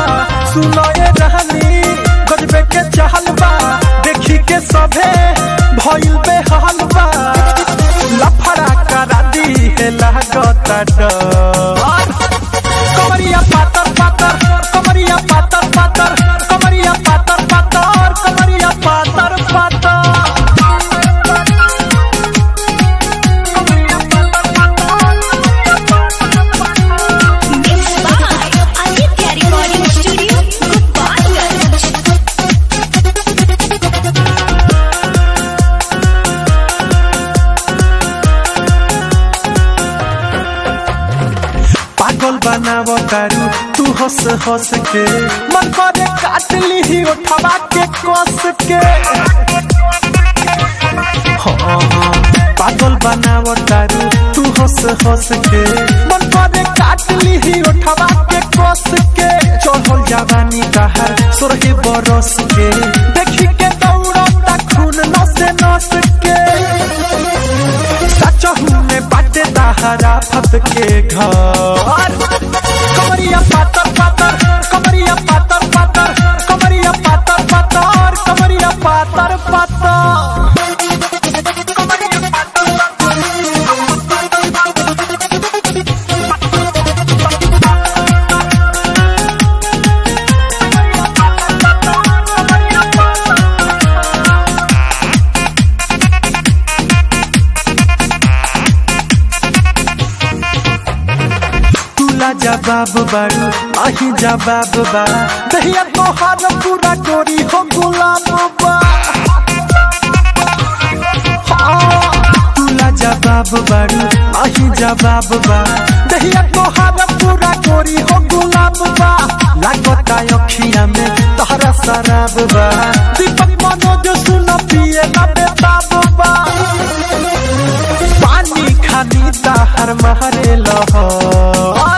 सुनो ये रहनी गजबे के चहल बा देखी के सभे भइल बेहाल बा लफड़ा करा दी है लागता डर कमरिया पातर पातर कमरिया पातर पातर कमरिया पातर पातर कमरिया पातर पातर पागल बनाव तारू तू हंस हंस के मन करे काट ली उठवा के कस के पागल बनाव तारू तू हंस हंस के मन करे काट ली उठवा के कस के चढ़ल जवानी कहर 16 बरस के देखी के दौड़ता खून नस नस के सचहू में बाटे दहरा फत के घर कमरिया पातर पातर कमरिया पातर पातर कमरिया पातर पातर कमरिया पातर पातर जवाब बारू आही जवाब बा दहिया तोहार पूरा गोरी हो गुलाब बा तुला जवाब बारू आही जवाब बा दहिया तोहार पूरा गोरी हो गुलाब बा लागता अखिया में तोहरा शराब बा दीपक मनोज सुन पिए ना बेताब बा पानी खानी ताहर महरे लहर